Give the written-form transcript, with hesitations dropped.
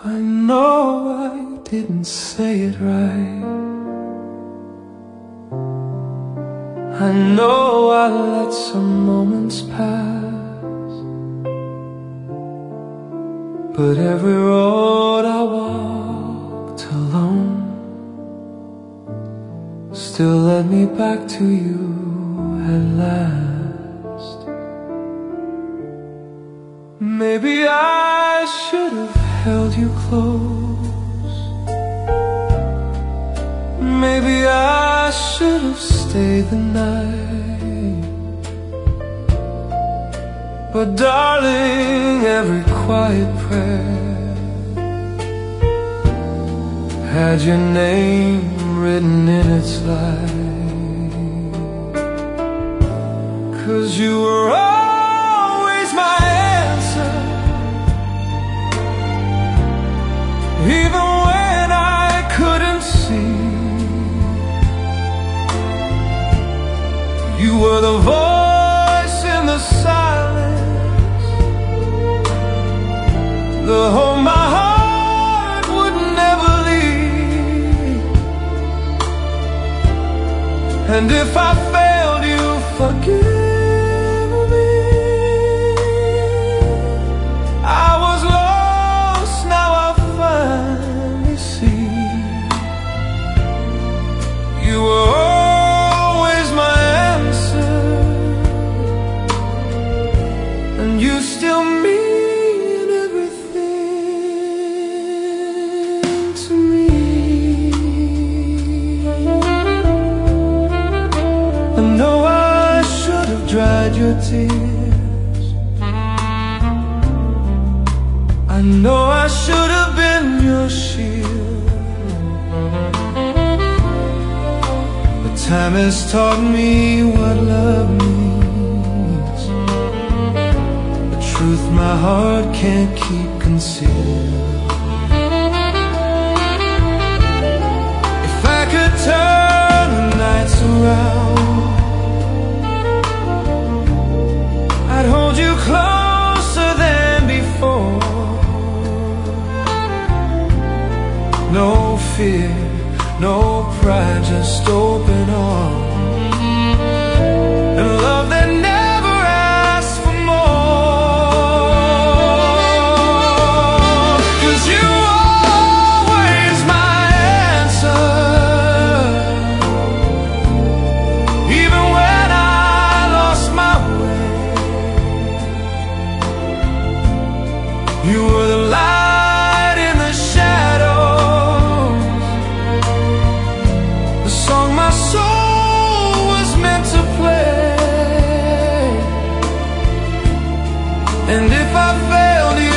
I know I didn't say it right. I know I let some moments pass, but every road I walked alone still led me back to you at last. Maybe I should have held you close. Maybe I should have stayed the night. But darling, every quiet prayer had your name written in its light. 'Cause you were always my answer, even when I couldn't see. You were the voice in the silence, the home my heart would never leave. And if I failed you, forgive me. I was lost, now I finally see. You were always my answer, and you still mean everything to me. I know I should have dried your tears. I know I should have been your shield. But time has taught me what love means, the truth my heart can't keep concealed. If I could turn the nights around, I'd hold you closer than before. No fear, no pride, just open arms and love that never asks for more. 'Cause you always my answer, even when I lost my way. You were the light in the shadows, the song my soul was meant to play. And if I failed you,